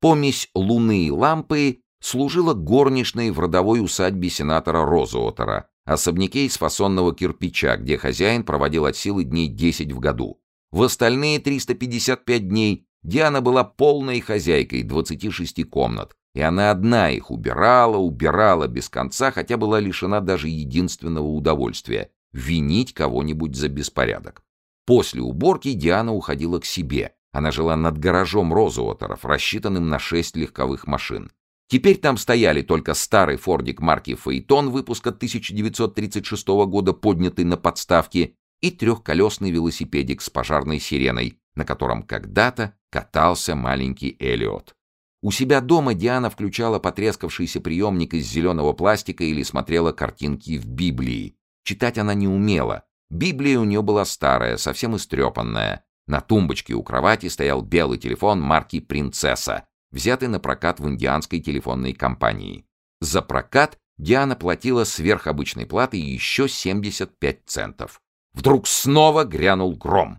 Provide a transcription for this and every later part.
Помесь луны и лампы служила горничной в родовой усадьбе сенатора Розуотера, особняке из фасонного кирпича, где хозяин проводил от силы дней 10 в году. В остальные 355 дней Диана была полной хозяйкой 26 комнат, и она одна их убирала без конца, хотя была лишена даже единственного удовольствия — винить кого-нибудь за беспорядок. После уборки Диана уходила к себе. Она жила над гаражом Розуотеров, рассчитанным на 6 легковых машин. Теперь там стояли только старый фордик марки «Фаэтон» выпуска 1936 года, поднятый на подставке, и трехколесный велосипедик с пожарной сиреной, на котором когда-то катался маленький Эллиот. У себя дома Диана включала потрескавшийся приемник из зеленого пластика или смотрела картинки в Библии. Читать она не умела. Библия у нее была старая, совсем истрепанная. На тумбочке у кровати стоял белый телефон марки «Принцесса», взятый на прокат в индианской телефонной компании. За прокат Диана платила сверхобычной платой еще 75 центов. Вдруг снова грянул гром.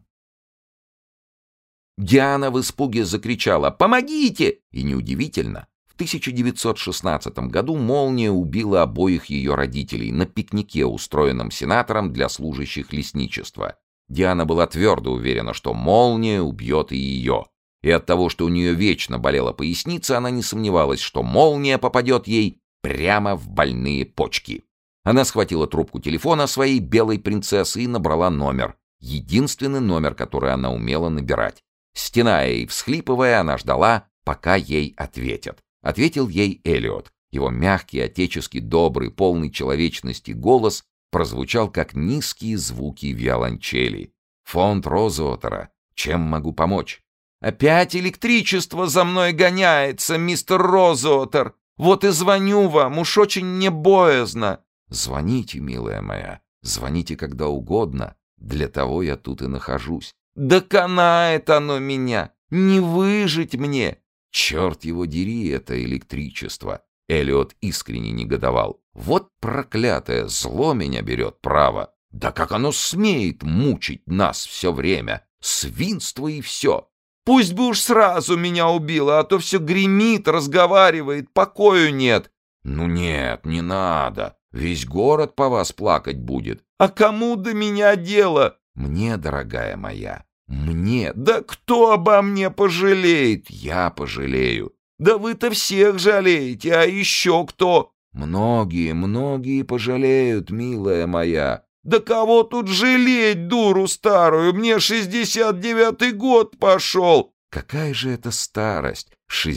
Диана в испуге закричала «Помогите!» И неудивительно, в 1916 году молния убила обоих ее родителей на пикнике, устроенном сенатором для служащих лесничества. Диана была твердо уверена, что молния убьет и ее. И от того, что у нее вечно болела поясница, она не сомневалась, что молния попадет ей прямо в больные почки. Она схватила трубку телефона своей белой принцессы и набрала номер. Единственный номер, который она умела набирать. Стеная и всхлипывая, она ждала, пока ей ответят. Ответил ей Эллиот. Его мягкий, отечески добрый, полный человечности голос прозвучал, как низкие звуки виолончели. «Фонд Розуотера. Чем могу помочь?» «Опять электричество за мной гоняется, мистер Розуотер. Вот и звоню вам, уж очень мне боязно». «Звоните, милая моя, звоните когда угодно. Для того я тут и нахожусь». «Да канает оно меня! Не выжить мне!» «Черт его дери, это электричество!» Эллиот искренне негодовал. «Вот проклятое зло меня берет, право! Да как оно смеет мучить нас все время! Свинство и все!» «Пусть бы уж сразу меня убило, а то все гремит, разговаривает, покою нет!» «Ну нет, не надо! Весь город по вас плакать будет!» «А кому до меня дело?» «Мне, дорогая моя, мне. Да кто обо мне пожалеет? Я пожалею. Да вы-то всех жалеете, а еще кто?» «Многие, многие пожалеют, милая моя». «Да кого тут жалеть, дуру старую? Мне 69-й год пошел». «Какая же это старость?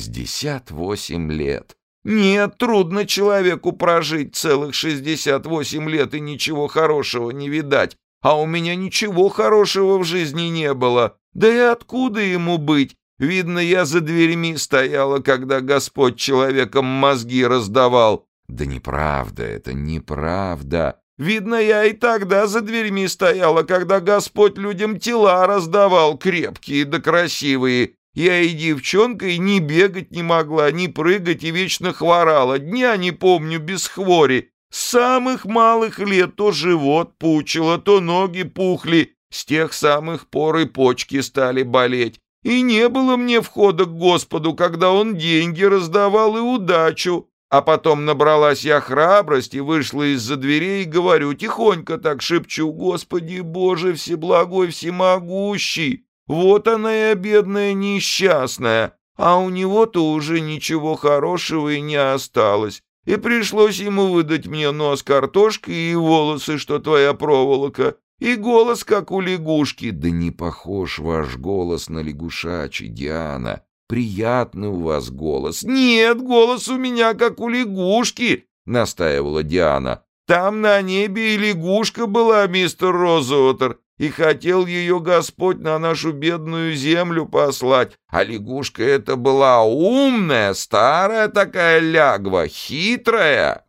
68 лет». «Нет, трудно человеку прожить целых 68 лет и ничего хорошего не видать. А у меня ничего хорошего в жизни не было. Да и откуда ему быть? Видно, я за дверьми стояла, когда Господь человеком мозги раздавал». «Да неправда это, неправда». «Видно, я и тогда за дверьми стояла, когда Господь людям тела раздавал, крепкие да красивые. Я и девчонкой ни бегать не могла, ни прыгать, и вечно хворала. Дня не помню без хвори. С самых малых лет то живот пучило, то ноги пухли. С тех самых пор и почки стали болеть. И не было мне входа к Господу, когда Он деньги раздавал и удачу. А потом набралась я храбрость и вышла из-за дверей и говорю, тихонько так шепчу: Господи Боже, всеблагой, всемогущий, вот она я, бедная несчастная. А у него-то уже ничего хорошего и не осталось. И пришлось ему выдать мне нос картошкой и волосы, что твоя проволока, и голос, как у лягушки». «Да не похож ваш голос на лягушачий, Диана. Приятный у вас голос». «Нет, голос у меня, как у лягушки», — настаивала Диана. «Там на небе и лягушка была, мистер Розуотер, и хотел ее Господь на нашу бедную землю послать. А лягушка эта была умная, старая такая лягва, хитрая.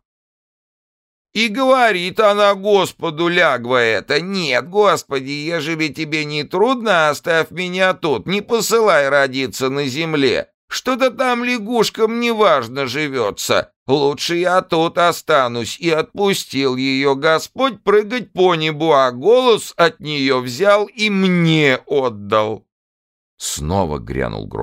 И говорит она Господу, лягва эта: нет, Господи, ежели тебе не трудно, оставь меня тут, не посылай родиться на земле. Что-то там лягушкам неважно живется. Лучше я тут останусь». И отпустил ее Господь прыгать по небу, а голос от нее взял и мне отдал. Снова грянул гром.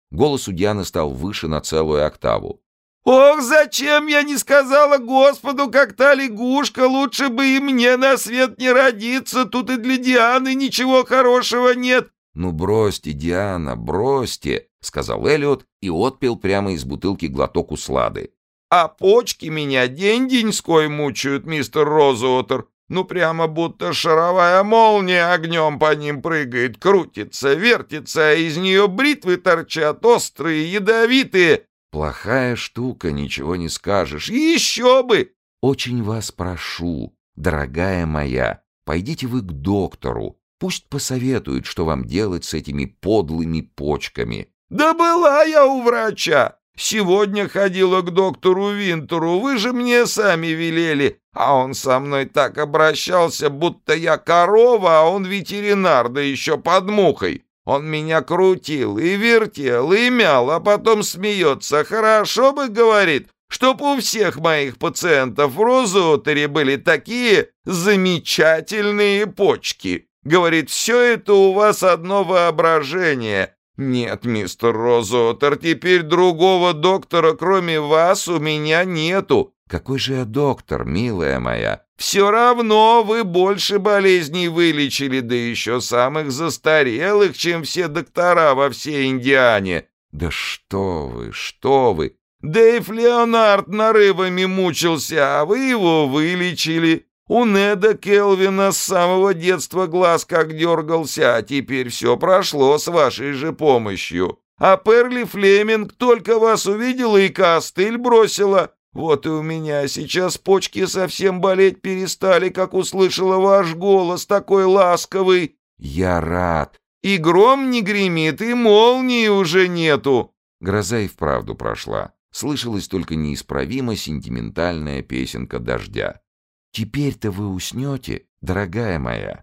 Голос у Дианы стал выше на целую октаву. «Ох, зачем я не сказала Господу, как та лягушка, лучше бы и мне на свет не родиться, тут и для Дианы ничего хорошего нет». «Ну бросьте, Диана, бросьте», — сказал Эллиот и отпил прямо из бутылки глоток услады. «А почки меня день-деньской мучают, мистер Розуотер. Ну прямо будто шаровая молния огнем по ним прыгает, крутится, вертится, а из нее бритвы торчат, острые, ядовитые». «Плохая штука, ничего не скажешь». «Еще бы!» «Очень вас прошу, дорогая моя, пойдите вы к доктору. Пусть посоветует, что вам делать с этими подлыми почками». «Да была я у врача. Сегодня ходила к доктору Винтеру, вы же мне сами велели. А он со мной так обращался, будто я корова, а он ветеринар, да еще под мухой. Он меня крутил и вертел, и мял, а потом смеется. Хорошо бы, говорит, чтоб у всех моих пациентов в Розуотере были такие замечательные почки. Говорит, все это у вас одно воображение. Нет, мистер Розуотер, теперь другого доктора, кроме вас, у меня нету». «Какой же я доктор, милая моя?» «Все равно вы больше болезней вылечили, да еще самых застарелых, чем все доктора во всей Индиане». «Да что вы, что вы!» «Дэйв Леонард нарывами мучился, а вы его вылечили. У Неда Келвина с самого детства глаз как дергался, а теперь все прошло с вашей же помощью. А Перли Флеминг только вас увидела и костыль бросила. Вот и у меня сейчас почки совсем болеть перестали, как услышала ваш голос такой ласковый». «Я рад». «И гром не гремит, и молнии уже нету». Гроза и вправду прошла. Слышалась только неисправимо сентиментальная песенка дождя. «Теперь-то вы уснете, дорогая моя?»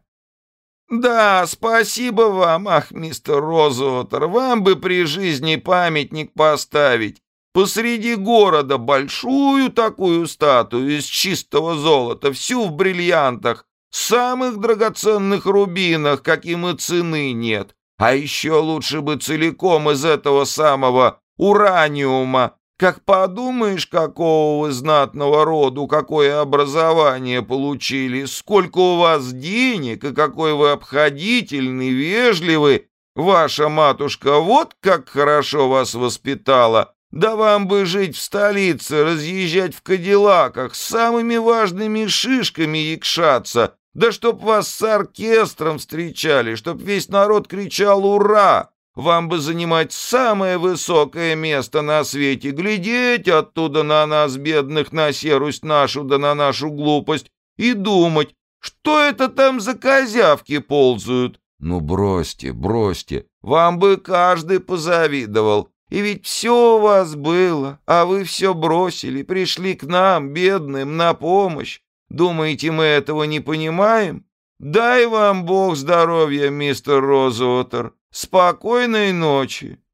«Да, спасибо вам, ах, мистер Розуотер, вам бы при жизни памятник поставить. Посреди города большую такую статую из чистого золота, всю в бриллиантах, самых драгоценных рубинах, каким и цены нет. А еще лучше бы целиком из этого самого ураниума. Как подумаешь, какого вы знатного роду, какое образование получили, сколько у вас денег и какой вы обходительный, вежливый. Ваша матушка вот как хорошо вас воспитала. Да вам бы жить в столице, разъезжать в кадиллаках, с самыми важными шишками якшаться. Да чтоб вас с оркестром встречали, чтоб весь народ кричал «Ура!». Вам бы занимать самое высокое место на свете, глядеть оттуда на нас, бедных, на серость нашу да на нашу глупость, и думать, что это там за козявки ползают. «Ну бросьте, бросьте». Вам бы каждый позавидовал. И ведь все у вас было, а вы все бросили, пришли к нам, бедным, на помощь. Думаете, мы этого не понимаем? Дай вам Бог здоровья, мистер Розуотер. Спокойной ночи.